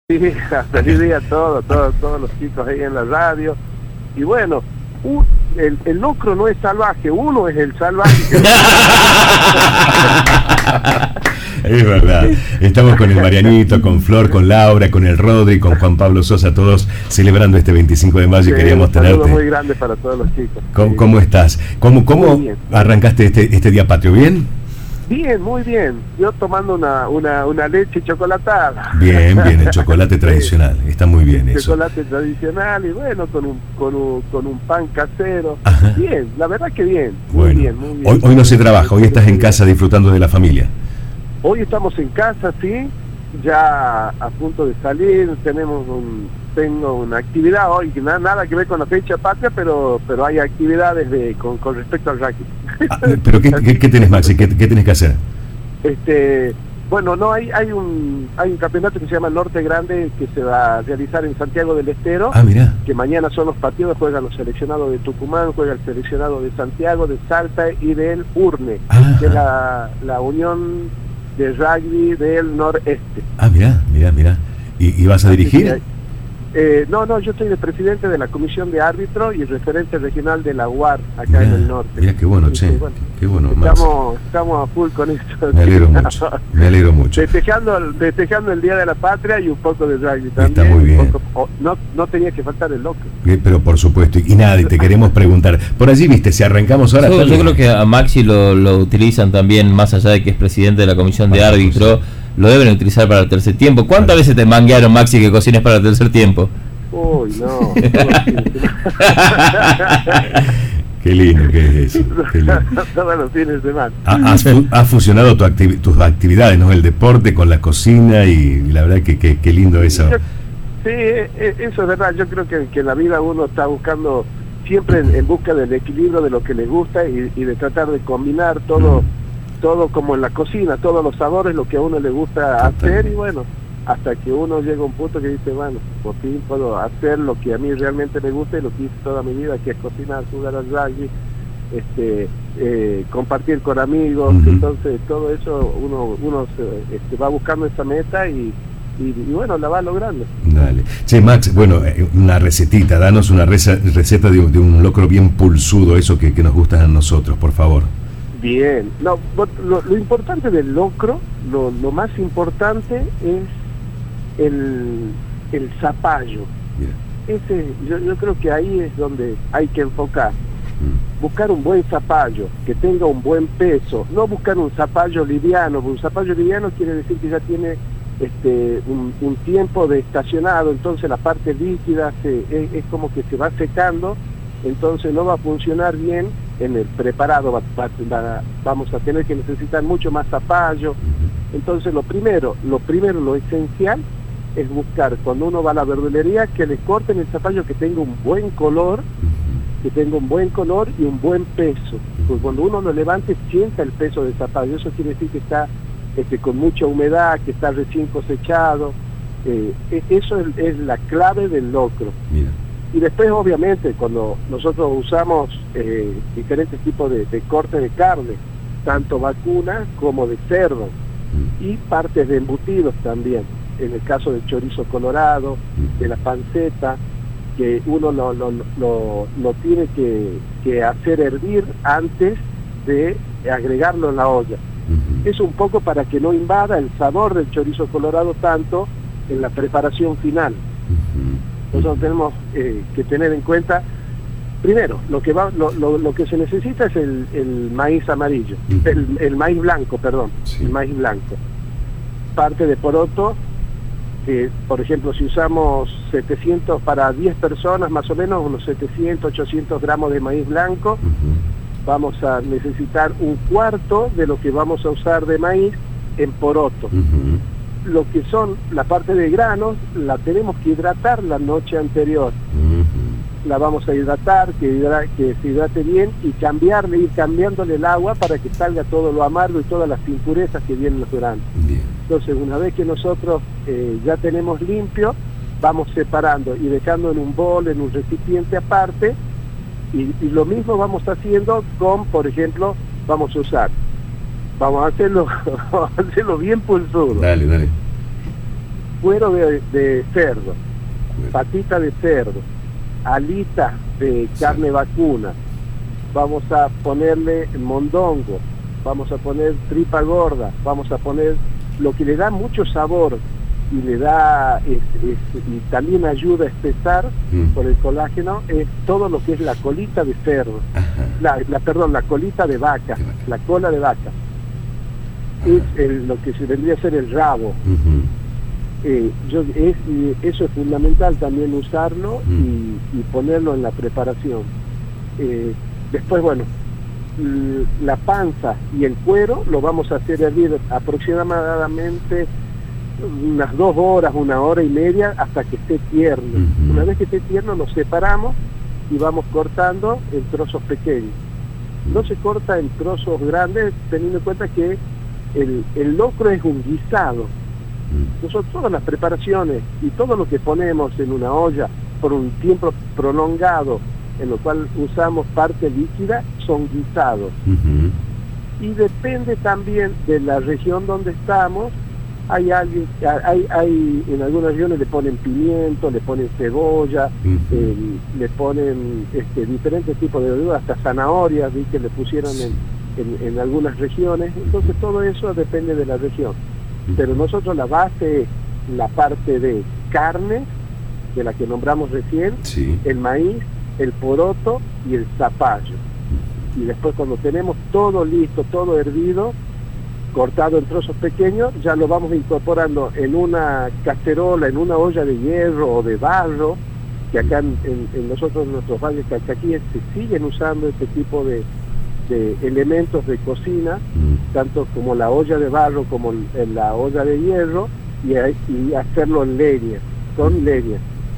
Sí, feliz día a todos los chicos ahí en la radio. Y bueno, el locro no es salvaje, uno es el salvaje. Es verdad. Estamos con el Marianito, con Flor, con Laura, con el Rodri, con Juan Pablo Sosa, todos celebrando este 25 de mayo y queríamos tenerte. Un saludo muy grande para todos los chicos. ¿Cómo estás? ¿Cómo arrancaste este Día Patrio? ¿Bien? Bien, muy bien. Yo tomando una leche chocolatada. Bien, el chocolate tradicional. Está muy bien eso. Chocolate tradicional y bueno, con un pan casero. Ajá. Bien, la verdad que bien. Bueno, muy bien. Hoy no se trabaja, hoy estás en casa disfrutando de la familia. Hoy estamos en casa, sí, ya a punto de salir, tengo una actividad hoy que nada que ver con la fecha patria, pero hay actividades con respecto al rugby. ¿Pero qué tenés, Maxi? ¿Qué tenés que hacer? Bueno, no hay un campeonato que se llama Norte Grande que se va a realizar en Santiago del Estero. Mirá. Que mañana son los partidos, juegan los seleccionados de Tucumán, juega el seleccionado de Santiago, de Salta y del Urne, que es la unión de rugby del noreste. Mirá. ¿Y vas a dirigir? No, yo soy el presidente de la comisión de árbitro y referente regional de la UAR acá en el norte. Mirá, qué bueno, che. Bueno, qué bueno, estamos a full con esto. Me alegro mucho. Festejando el Día de la Patria y un poco de rugby también. Está muy bien. No tenía que faltar el loco. Pero por supuesto, y nada, y te queremos preguntar. Por allí, viste, si arrancamos ahora... Yo creo que a Maxi lo utilizan también, más allá de que es presidente de la comisión de árbitro, lo deben utilizar para el tercer tiempo. ¿Cuántas veces te manguearon, Maxi, que cocines para el tercer tiempo? Uy, no. Qué lindo que es eso. Todos los fines de semana. Has fusionado tus actividades, ¿no? El deporte con la cocina y la verdad que qué lindo eso. Sí, eso es verdad. Yo creo que en la vida uno está buscando siempre en busca del equilibrio de lo que le gusta y de tratar de combinar todo como en la cocina, todos los sabores, lo que a uno le gusta hacer y bueno, hasta que uno llega a un punto que dice, bueno, por fin puedo hacer lo que a mí realmente me gusta y lo que hice toda mi vida, que es cocinar, jugar al rugby, compartir con amigos. Entonces todo eso uno se va buscando esa meta y bueno, la va logrando. Dale. Che, Max, bueno, una recetita, danos una receta de un locro bien pulsudo, eso que nos gusta a nosotros, por favor. Bien, no, lo importante del locro, lo más importante es el zapallo. Yo creo que ahí es donde hay que enfocar. Buscar un buen zapallo, que tenga un buen peso, no buscar un zapallo liviano, porque un zapallo liviano quiere decir que ya tiene un tiempo de estacionado, entonces la parte líquida es como que se va secando, entonces no va a funcionar bien en el preparado, vamos a tener que necesitar mucho más zapallo. Entonces lo primero, lo esencial es buscar cuando uno va a la verdulería que le corten el zapallo que tenga un buen color, y un buen peso, porque cuando uno lo levante sienta el peso del zapallo, eso quiere decir que está con mucha humedad, que está recién cosechado. Eso es la clave del locro. Mira. Y después obviamente cuando nosotros usamos diferentes tipos de corte de carne, tanto vacuna como de cerdo, y partes de embutidos también, en el caso del chorizo colorado, de la panceta, que uno lo tiene que hacer hervir antes de agregarlo en la olla. Es un poco para que no invada el sabor del chorizo colorado tanto en la preparación final. Nosotros tenemos que tener en cuenta, primero, lo que se necesita es el maíz amarillo, el maíz blanco, perdón, el maíz blanco. Parte de poroto, que por ejemplo si usamos 700 para 10 personas, más o menos unos 700, 800 gramos de maíz blanco, vamos a necesitar un cuarto de lo que vamos a usar de maíz en poroto. Lo que son la parte de granos, la tenemos que hidratar la noche anterior. La vamos a hidratar, que se hidrate bien y ir cambiándole el agua para que salga todo lo amargo y todas las impurezas que vienen los granos. Entonces, una vez que nosotros ya tenemos limpio, vamos separando y dejando en un bol, en un recipiente aparte, y lo mismo vamos haciendo con, por ejemplo, vamos a hacerlo bien pulsudo. Dale. cuero de cerdo, patita de cerdo, alitas de carne vacuna, vamos a ponerle mondongo, vamos a poner tripa gorda, vamos a poner lo que le da mucho sabor y le da y también ayuda a espesar por el colágeno, es todo lo que es la colita de cerdo, la colita de vaca, la cola de vaca, es lo que se vendría a ser el rabo. Eso es fundamental también usarlo y ponerlo en la preparación. Después, bueno, la panza y el cuero lo vamos a hacer hervir aproximadamente unas 2 horas, 1 hora y media, hasta que esté tierno. Una vez que esté tierno lo separamos y vamos cortando en trozos pequeños. No se corta en trozos grandes, teniendo en cuenta que el locro es un guisado. Nosotros todas las preparaciones y todo lo que ponemos en una olla por un tiempo prolongado, en lo cual usamos parte líquida, son guisados. Y depende también de la región donde estamos. Hay en algunas regiones le ponen pimiento, le ponen cebolla, le ponen diferentes tipos de verduras, hasta zanahorias, vi que le pusieron en algunas regiones. Entonces todo eso depende de la región. Pero nosotros la base es la parte de carne, de la que nombramos recién, el maíz, el poroto y el zapallo. Y después, cuando tenemos todo listo, todo hervido, cortado en trozos pequeños, ya lo vamos incorporando en una cacerola, en una olla de hierro o de barro, que acá en nosotros, en nuestros valles calchaquíes, se siguen usando este tipo de elementos de cocina, tanto como la olla de barro como en la olla de hierro, y hacerlo en leña, con leña.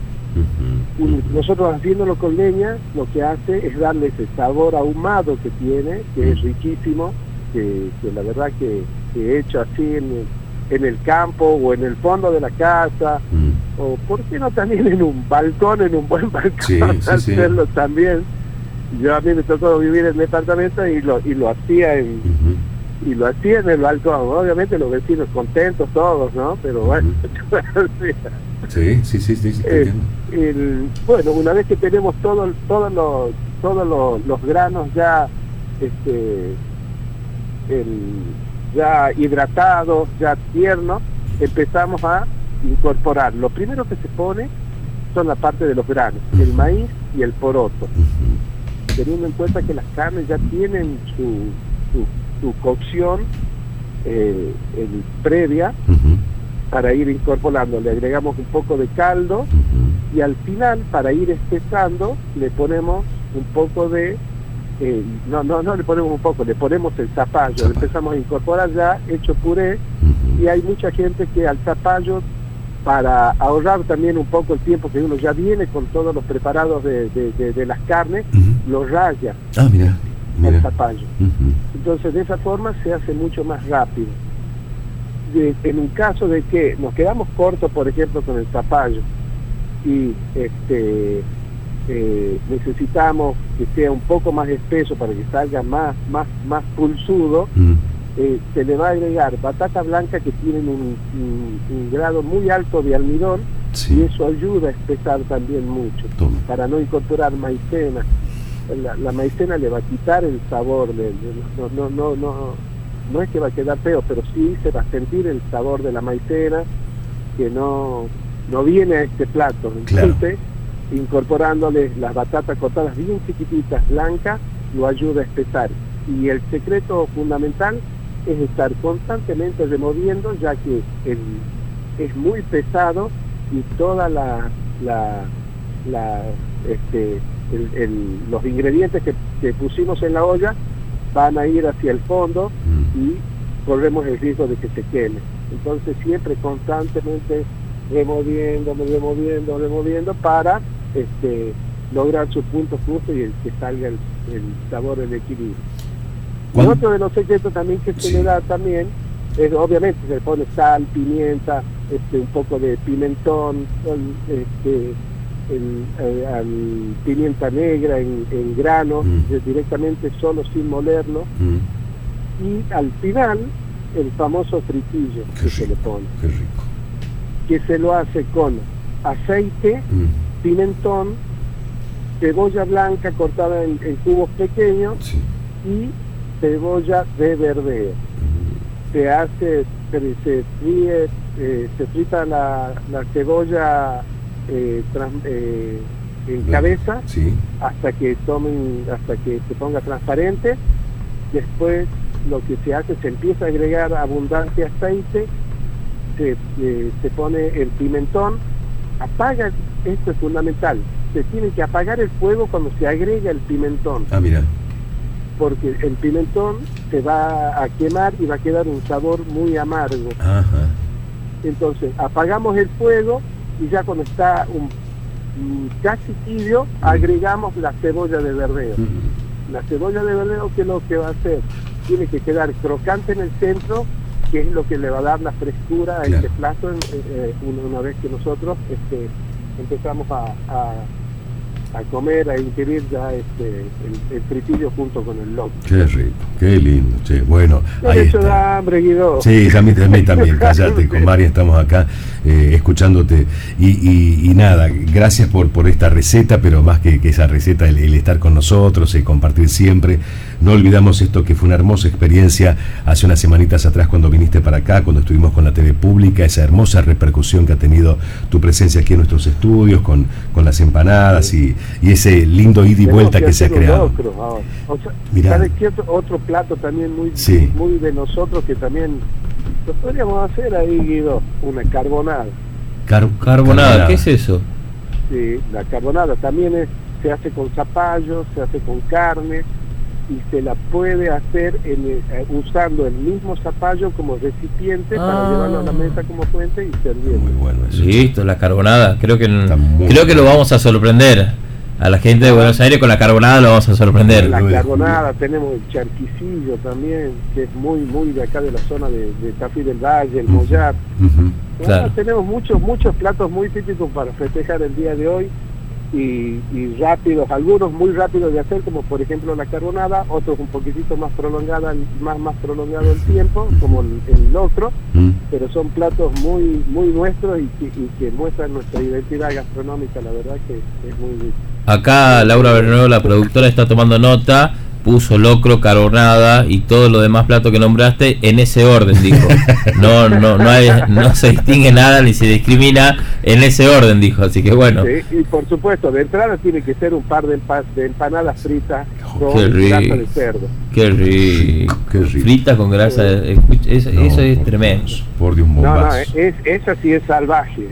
Nosotros haciéndolo con leña, lo que hace es darle ese sabor ahumado que tiene, que es riquísimo, que la verdad que hecho así en el campo o en el fondo de la casa, o por qué no también en un balcón, en un buen balcón, hacerlo también. Yo a mí me tocó vivir en el departamento y lo hacía en el balcón. Obviamente los vecinos contentos todos, ¿no? Pero bueno, sí, bueno, una vez que tenemos todos los granos ya ya hidratados, ya tiernos, empezamos a incorporar. Lo primero que se pone son la parte de los granos, el maíz y el poroto, teniendo en cuenta que las carnes ya tienen su cocción previa, para ir incorporando. Le agregamos un poco de caldo y al final, para ir espesando, le ponemos un poco de no le ponemos un poco, le ponemos el zapallo, le empezamos a incorporar ya hecho puré. Y hay mucha gente que al zapallo, para ahorrar también un poco el tiempo que uno ya viene con todos los preparados de las carnes, lo raya al zapallo. Entonces de esa forma se hace mucho más rápido. En un caso de que nos quedamos cortos, por ejemplo, con el zapallo, y necesitamos que sea un poco más espeso para que salga más pulsudo, se le va a agregar batata blanca, que tienen un grado muy alto de almidón, y eso ayuda a espesar también mucho. Para no incorporar maicena. La maicena le va a quitar el sabor, no es que va a quedar feo, pero sí se va a sentir el sabor de la maicena, que no viene a este plato. Entonces, incorporándole las batatas cortadas bien chiquititas, blancas, lo ayuda a espesar. Y el secreto fundamental es estar constantemente removiendo, ya que es muy pesado, y toda los ingredientes que pusimos en la olla van a ir hacia el fondo y corremos el riesgo de que se queme. Entonces siempre constantemente removiendo para lograr su punto justo y que salga el sabor, el equilibrio. Y otro de los secretos también que se le da también es, obviamente, se le pone sal, pimienta, un poco de pimentón, pimienta negra en grano, directamente solo sin molerlo, y al final el famoso fritillo que se le pone. Qué rico. que se lo hace con aceite, pimentón, cebolla blanca cortada en cubos pequeños, sí, y cebolla de verdeo. Se frita la cebolla en cabeza, sí, hasta que se ponga transparente. Después lo que se hace, se empieza a agregar abundante aceite, se pone el pimentón, apaga, esto es fundamental, se tiene que apagar el fuego cuando se agrega el pimentón. Ah, mira. Porque el pimentón se va a quemar y va a quedar un sabor muy amargo. Ajá. Entonces apagamos el fuego y ya cuando está casi tibio, agregamos la cebolla de verdeo. La cebolla de verdeo, ¿qué es lo que va a hacer? Tiene que quedar crocante en el centro, que es lo que le va a dar la frescura a este plato una vez que nosotros empezamos a comer, a ingerir ya el fritillo junto con el locro. Qué rico, qué lindo, che. Bueno, ahí está. Da hambre, Guido. Sí, a mí también, cállate, con María estamos acá escuchándote. Y nada, gracias por esta receta, pero más que esa receta, el estar con nosotros, el compartir siempre. No olvidamos esto, que fue una hermosa experiencia hace unas semanitas atrás cuando viniste para acá, cuando estuvimos con la TV pública, esa hermosa repercusión que ha tenido tu presencia aquí en nuestros estudios, con las empanadas y ese lindo ida y vuelta que se ha creado. O sea, ¿sabes qué otro plato también muy de nosotros, que también lo podríamos hacer ahí, Guido? Una carbonada. ¿Carbonada? ¿Qué es eso? Sí, la carbonada también se hace con zapallo, se hace con carne, y se la puede hacer usando el mismo zapallo como recipiente para llevarlo a la mesa como fuente y servir. Muy bueno eso. Listo, la carbonada. Creo que lo vamos a sorprender. A la gente de Buenos Aires con la carbonada lo vamos a sorprender. La carbonada, tenemos el charquicillo también, que es muy de acá de la zona de Tafí del Valle, el Mollar. Claro. Tenemos muchos platos muy típicos para festejar el día de hoy y rápidos, algunos muy rápidos de hacer, como por ejemplo la carbonada, otros un poquitito más prolongado el tiempo, como el otro, pero son platos muy nuestros y que muestran nuestra identidad gastronómica. La verdad que es muy rico. Acá Laura Bernuevo, la productora, está tomando nota, puso locro, carbonada y todo lo demás plato que nombraste en ese orden, dijo. No se distingue nada ni se discrimina, en ese orden, dijo, así que bueno. Sí, y por supuesto, de entrada tiene que ser un par de empanadas fritas con grasa de cerdo. Qué rico. Fritas con grasa, eso es tremendo. Por Dios, un bombazo. Esa sí es salvaje.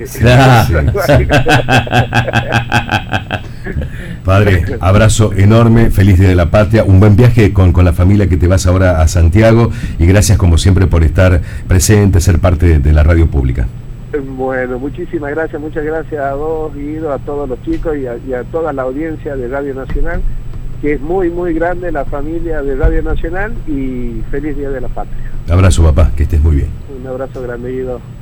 Padre, abrazo enorme, feliz Día de la Patria, un buen viaje con la familia que te vas ahora a Santiago, y gracias como siempre por estar presente, ser parte de la radio pública. Bueno, muchísimas gracias, muchas gracias a vos, Guido, a todos los chicos y a toda la audiencia de Radio Nacional, que es muy grande la familia de Radio Nacional, y feliz Día de la Patria. Abrazo, papá, que estés muy bien. Un abrazo grande, Guido.